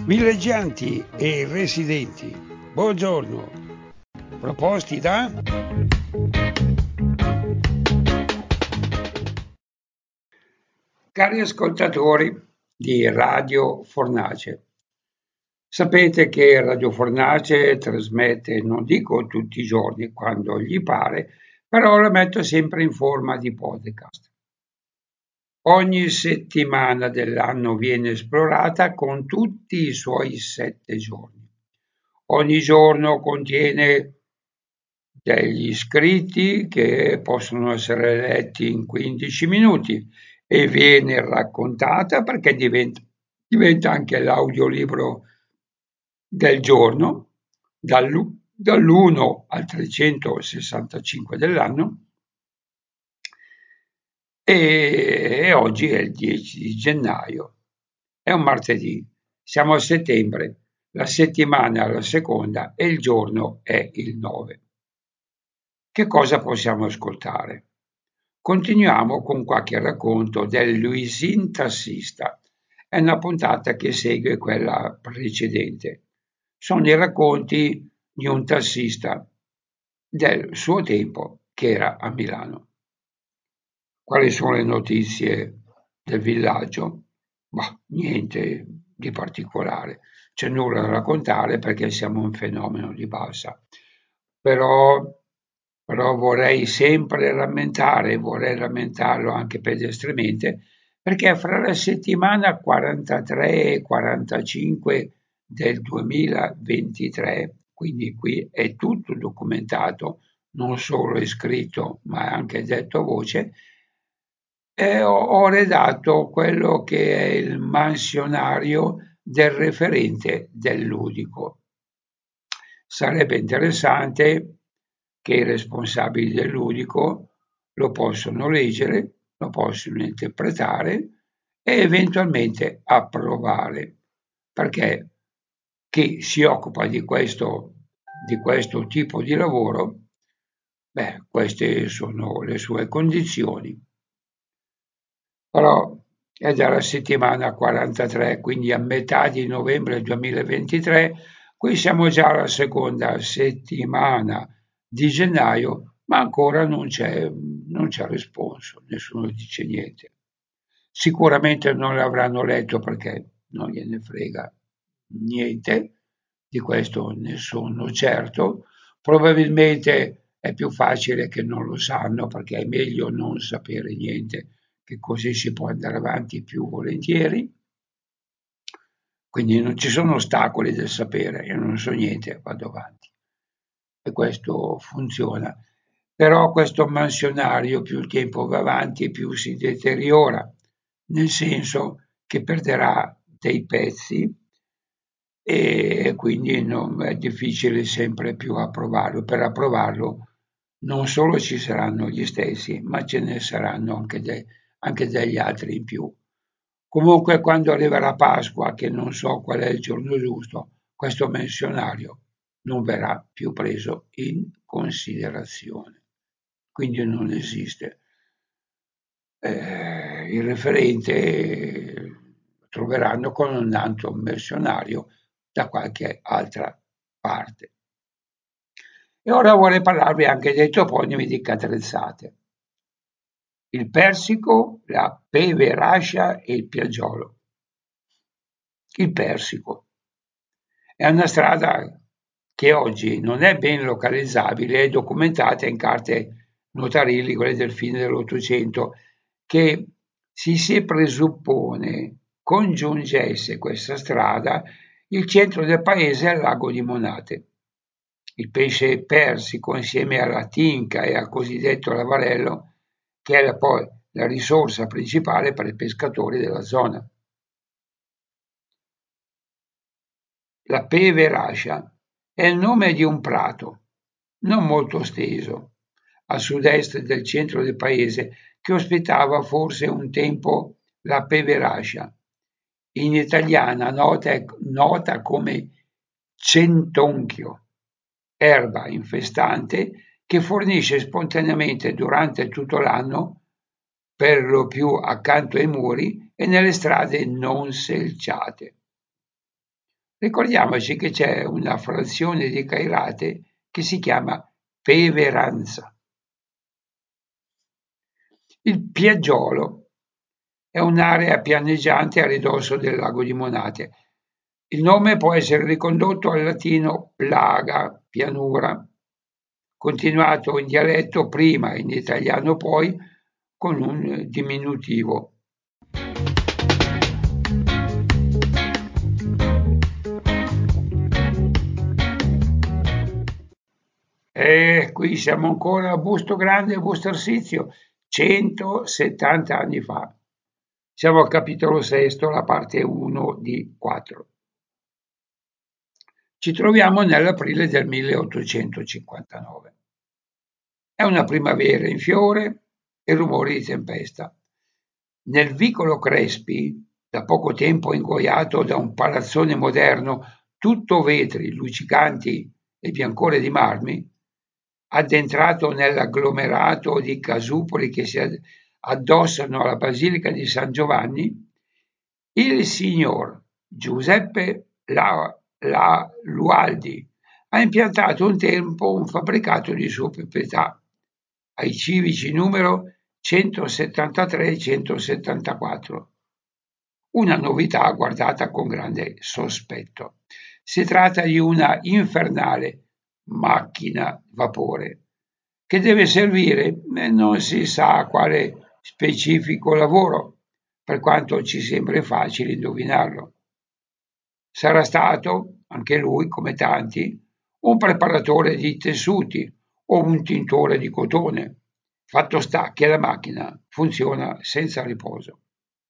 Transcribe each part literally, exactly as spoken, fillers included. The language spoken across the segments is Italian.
Villeggianti e residenti, buongiorno. Proposti da cari ascoltatori di Radio Fornace. Sapete che Radio Fornace trasmette, non dico tutti i giorni, quando gli pare, però la metto sempre in forma di podcast. Ogni settimana dell'anno viene esplorata con tutti i suoi sette giorni. Ogni giorno contiene degli scritti che possono essere letti in quindici minuti e viene raccontata perché diventa, diventa anche l'audiolibro del giorno, dall'uno al trecentosessantacinque dell'anno. E oggi è il dieci di gennaio, è un martedì, siamo a settembre, la settimana è la seconda e il giorno è il nove. Che cosa possiamo ascoltare? Continuiamo con qualche racconto del Luisin tassista, è una puntata che segue quella precedente. Sono i racconti di un tassista del suo tempo che era a Milano. Quali sono le notizie del villaggio? Ma niente di particolare, c'è nulla da raccontare perché siamo un fenomeno di bassa. Però, però vorrei sempre rammentare, vorrei rammentarlo anche pedestriamente, perché fra la settimana quarantatré e quarantacinque del duemilaventitré, quindi qui è tutto documentato, non solo è scritto ma anche detto a voce, e ho, ho redatto quello che è il mansionario del referente del ludico. Sarebbe interessante che i responsabili del ludico lo possano leggere, lo possono interpretare e eventualmente approvare, perché chi si occupa di questo, di questo tipo di lavoro, beh, queste sono le sue condizioni. Però è dalla settimana quarantatré, quindi a metà di novembre duemilaventitré, qui siamo già alla seconda settimana di gennaio, ma ancora non c'è, non c'è responso, nessuno dice niente. Sicuramente non l'avranno letto perché non gliene frega niente, di questo ne sono certo. Probabilmente è più facile che non lo sanno perché è meglio non sapere niente, che così si può andare avanti più volentieri. Quindi non ci sono ostacoli del sapere, io non so niente, vado avanti. E questo funziona. Però questo mansionario più il tempo va avanti più si deteriora, nel senso che perderà dei pezzi e quindi non, è difficile sempre più approvarlo. Per approvarlo non solo ci saranno gli stessi, ma ce ne saranno anche, de, anche degli altri in più. Comunque quando arriverà Pasqua, che non so qual è il giorno giusto, questo mensionario non verrà più preso in considerazione. Quindi non esiste. Eh, il referente troveranno con un altro mercenario da qualche altra parte. E ora vorrei parlarvi anche dei toponimi di Catrezzate. Il persico, la peverascia e il piaggiolo. Il persico è una strada che oggi non è ben localizzabile, è documentata in carte notarili, quelle del fine dell'Ottocento, che si si presuppone congiungesse questa strada il centro del paese al lago di Monate. Il pesce persico, insieme alla tinca e al cosiddetto lavarello, che era poi la risorsa principale per i pescatori della zona. La Peverascia è il nome di un prato, non molto esteso, a sud-est del centro del paese, che ospitava forse un tempo la Peverascia, in italiana nota, nota come centonchio, erba infestante che fornisce spontaneamente durante tutto l'anno, per lo più accanto ai muri e nelle strade non selciate. Ricordiamoci che c'è una frazione di Cairate che si chiama Peveranza. Il Piaggiolo è un'area pianeggiante a ridosso del lago di Monate. Il nome può essere ricondotto al latino plaga, pianura, continuato in dialetto prima, in italiano poi, con un diminutivo. E qui siamo ancora a Busto Grande e Busto Arsizio, centosettanta anni fa. Siamo al capitolo sesto, la parte uno di quattro. Ci troviamo nell'aprile del milleottocentocinquantanove. È una primavera in fiore e rumori di tempesta. Nel vicolo Crespi, da poco tempo ingoiato da un palazzone moderno, tutto vetri, luccicanti e biancore di marmi, addentrato nell'agglomerato di casupoli che si addossano alla Basilica di San Giovanni, il signor Giuseppe La, La Lualdi ha impiantato un tempo un fabbricato di sua proprietà, ai civici numero centosettantatré e centosettantaquattro. Una novità guardata con grande sospetto. Si tratta di una infernale macchina vapore che deve servire e non si sa a quale specifico lavoro, per quanto ci sembri facile indovinarlo. Sarà stato, anche lui, come tanti, un preparatore di tessuti o un tintore di cotone. Fatto sta che la macchina funziona senza riposo.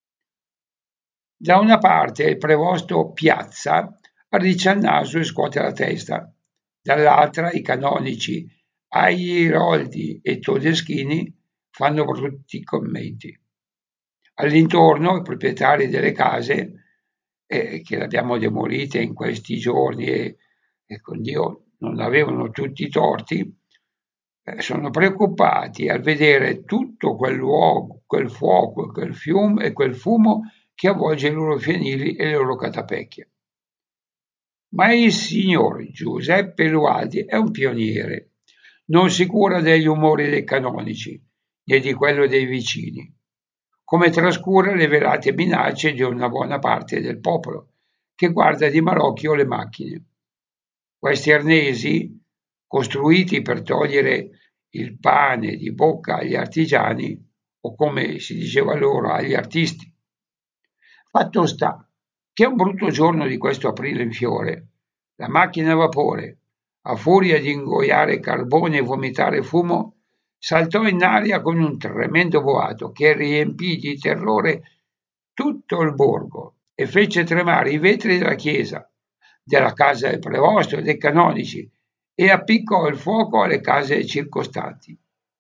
Da una parte il prevosto Piazza arriccia il naso e scuote la testa, dall'altra i canonici Airoldi e Todeschini fanno brutti commenti. All'intorno i proprietari delle case, eh, che l'abbiamo demolite in questi giorni e, e con Dio non avevano tutti i torti, eh, sono preoccupati al vedere tutto quel luogo, quel fuoco, quel fiume e quel fumo che avvolge i loro fienili e le loro catapecchie. Ma il signor Giuseppe Lualdi è un pioniere, non si cura degli umori dei canonici né di quello dei vicini, come trascura le velate minacce di una buona parte del popolo che guarda di malocchio le macchine. Questi arnesi, costruiti per togliere il pane di bocca agli artigiani, o come si diceva loro, agli artisti. Fatto sta che un brutto giorno di questo aprile in fiore, la macchina a vapore, a furia di ingoiare carbone e vomitare fumo, saltò in aria con un tremendo boato che riempì di terrore tutto il borgo e fece tremare i vetri della chiesa, della casa del prevosto e dei canonici e appiccò il fuoco alle case circostanti.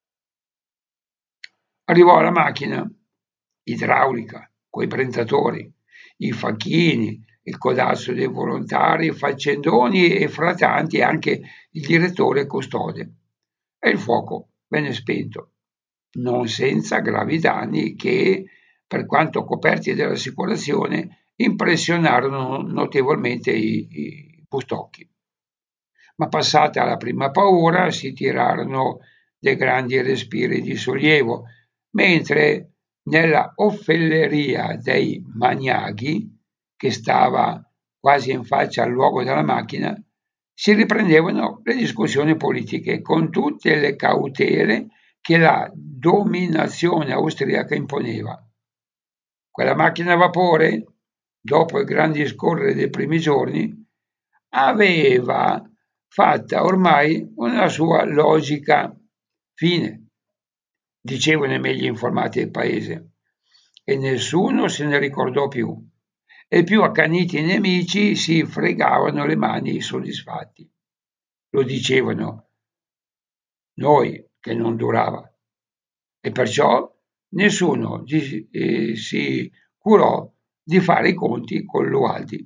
Arrivò la macchina idraulica, coi prentatori, i facchini, il codazzo dei volontari, faccendoni e fratanti e anche il direttore custode. E il fuoco venne spento, non senza gravi danni che, per quanto coperti dall'assicurazione, impressionarono notevolmente i, i bustocchi. Ma passata la prima paura si tirarono dei grandi respiri di sollievo, mentre nella offelleria dei Maniaghi, che stava quasi in faccia al luogo della macchina, si riprendevano le discussioni politiche con tutte le cautele che la dominazione austriaca imponeva. Quella macchina a vapore, dopo il gran discorrere dei primi giorni, aveva fatta ormai una sua logica fine, dicevano i meglio informati del paese, e nessuno se ne ricordò più, e i più accaniti nemici si fregavano le mani soddisfatti. Lo dicevano noi che non durava, e perciò nessuno di, eh, si curò di fare i conti con Lualdi.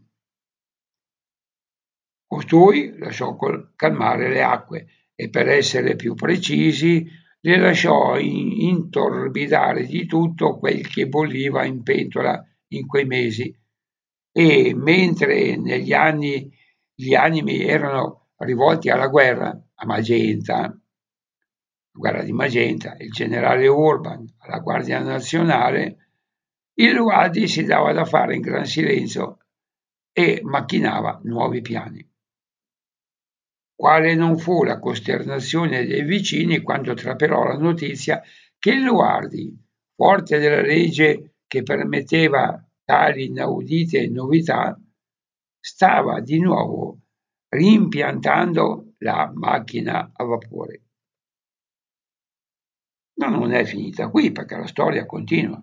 Costui lasciò calmare le acque e, per essere più precisi, le lasciò intorbidare di tutto quel che bolliva in pentola in quei mesi, e mentre negli anni gli animi erano rivolti alla guerra, a Magenta, la guerra di Magenta, il generale Urban, alla Guardia Nazionale, il Luadi si dava da fare in gran silenzio e macchinava nuovi piani. Quale non fu la costernazione dei vicini quando trapelò la notizia che il Luardi, forte della legge che permetteva tali inaudite novità, stava di nuovo rimpiantando la macchina a vapore. Ma non è finita qui, perché la storia continua.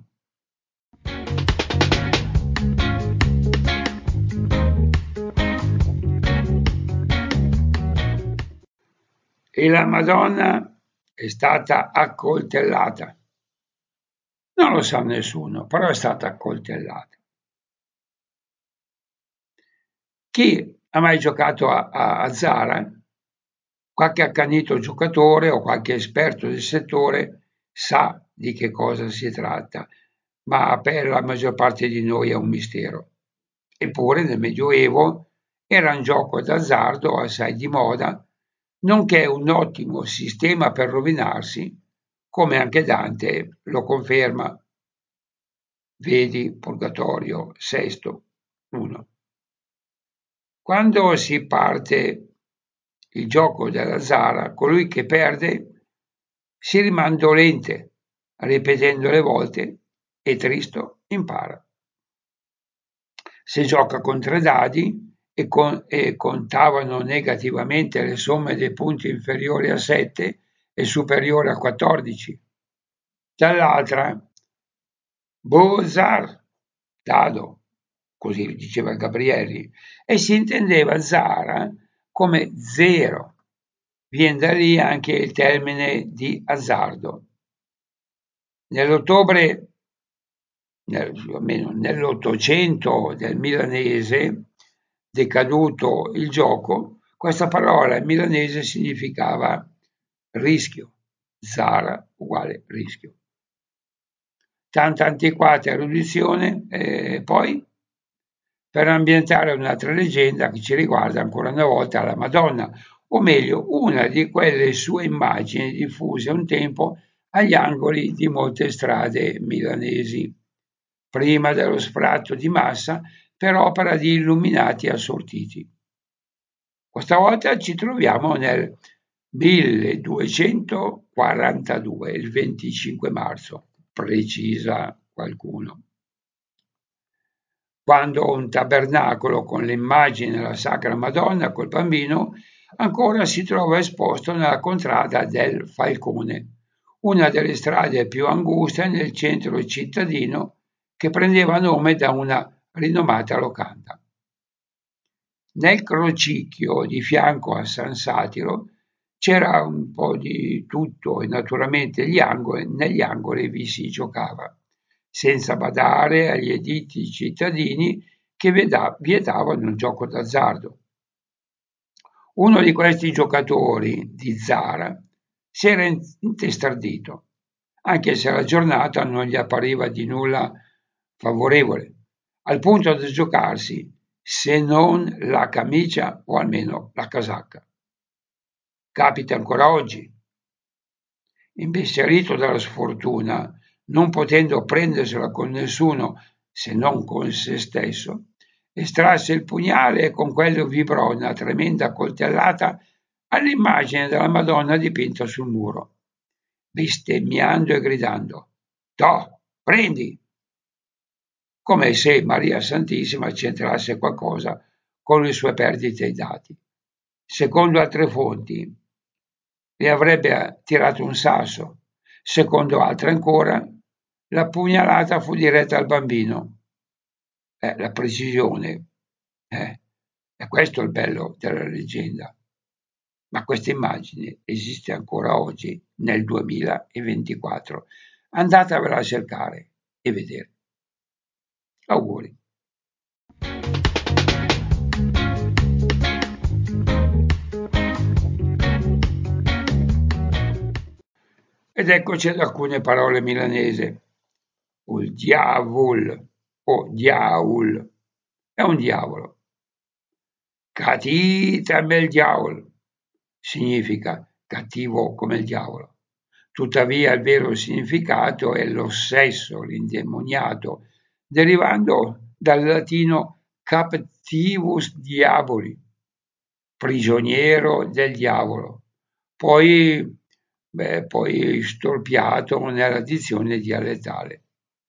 E la Madonna è stata accoltellata. Non lo sa nessuno, però è stata accoltellata. Chi ha mai giocato a, a, a Zara? Qualche accanito giocatore o qualche esperto del settore sa di che cosa si tratta, ma per la maggior parte di noi è un mistero. Eppure nel Medioevo era un gioco d'azzardo assai di moda, nonché un ottimo sistema per rovinarsi, come anche Dante lo conferma. Vedi Purgatorio Sesto uno. Quando si parte il gioco della Zara, colui che perde si rimane dolente, ripetendo le volte, e tristo impara. Se gioca con tre dadi e, con, e contavano negativamente le somme dei punti inferiori a sette e superiori a quattordici. Dall'altra, Bozar, dado, così diceva Gabrielli, e si intendeva Zara come zero. Viene da lì anche il termine di azzardo. Nell'ottobre, nel, almeno nell'Ottocento del milanese, decaduto il gioco, questa parola in milanese significava rischio. Zara uguale rischio. Tanta antiquata erudizione, e poi per ambientare un'altra leggenda che ci riguarda ancora una volta la Madonna, o meglio una di quelle sue immagini diffuse un tempo agli angoli di molte strade milanesi, prima dello sfratto di massa per opera di illuminati assortiti. Questa volta ci troviamo nel milleduecentoquarantadue, il venticinque marzo, precisa qualcuno, quando un tabernacolo con l'immagine della Sacra Madonna col bambino ancora si trova esposto nella contrada del Falcone, una delle strade più anguste nel centro cittadino che prendeva nome da una rinomata locanda. Nel crocicchio di fianco a San Satiro c'era un po' di tutto e naturalmente gli angoli, negli angoli vi si giocava, senza badare agli editti cittadini che vietavano il gioco d'azzardo. Uno di questi giocatori di Zara si era intestardito, anche se la giornata non gli appariva di nulla favorevole, al punto da giocarsi se non la camicia o almeno la casacca. Capita ancora oggi. Imbestialito dalla sfortuna, non potendo prendersela con nessuno se non con se stesso, estrasse il pugnale e con quello vibrò una tremenda coltellata all'immagine della Madonna dipinta sul muro, bestemmiando e gridando: «Toh, prendi!» come se Maria Santissima c'entrasse qualcosa con le sue perdite ai dati. Secondo altre fonti le avrebbe tirato un sasso, secondo altre ancora la pugnalata fu diretta al bambino. Eh, la precisione, eh, è questo il bello della leggenda. Ma questa immagine esiste ancora oggi nel duemilaventiquattro. Andatevela a cercare e vedere. Auguri. Ed eccoci ad alcune parole milanesi. Il diavol o diaul è un diavolo. Catita il diavolo significa cattivo come il diavolo. Tuttavia il vero significato è lo stesso, l'indemoniato, derivando dal latino captivus diaboli, prigioniero del diavolo, poi, beh, poi storpiato nella dizione dialettale.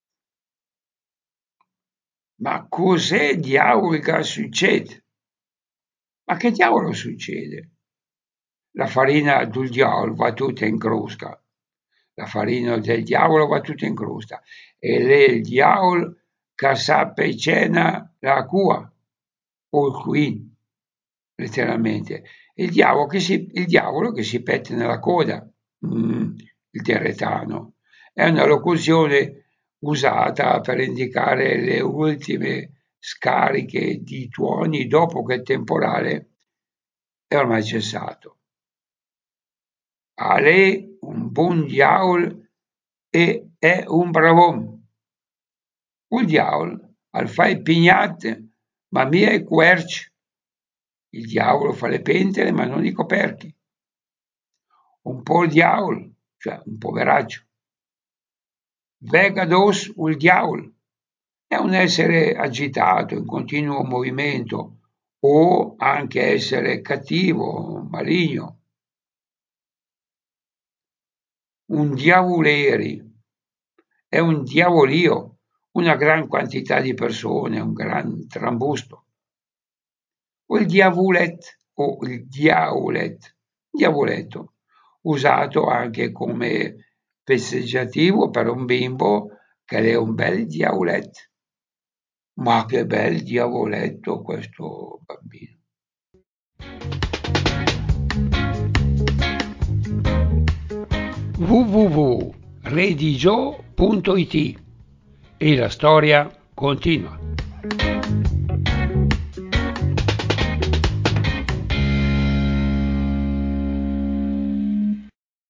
Ma cos'è diavolica succede? Ma che diavolo succede? La farina del diavolo va tutta in crosta. La farina del diavolo va tutta in crosta. E lei il diavolo che sape cena la cua, o il queen, letteralmente. Il diavolo che si, il diavolo che si pette nella coda, mm, il teretano. È una locuzione usata per indicare le ultime scariche di tuoni dopo che il temporale è ormai cessato. Ale un buon diavolo e è un bravon. Un diavolo al fai pignate, ma mia è querci. Il diavolo fa le pentole, ma non i coperchi. Un po' il diavolo, cioè un poveraccio. Vegados il diavolo è un essere agitato, in continuo movimento, o anche essere cattivo, maligno. Un diavoleri è un diavolio, una gran quantità di persone, un gran trambusto. O il diavolet o il diavolet, diavoletto, usato anche come festeggiativo per un bimbo che è un bel diavoletto. Ma che bel diavoletto questo bambino. w w w punto redigio punto it e la storia continua.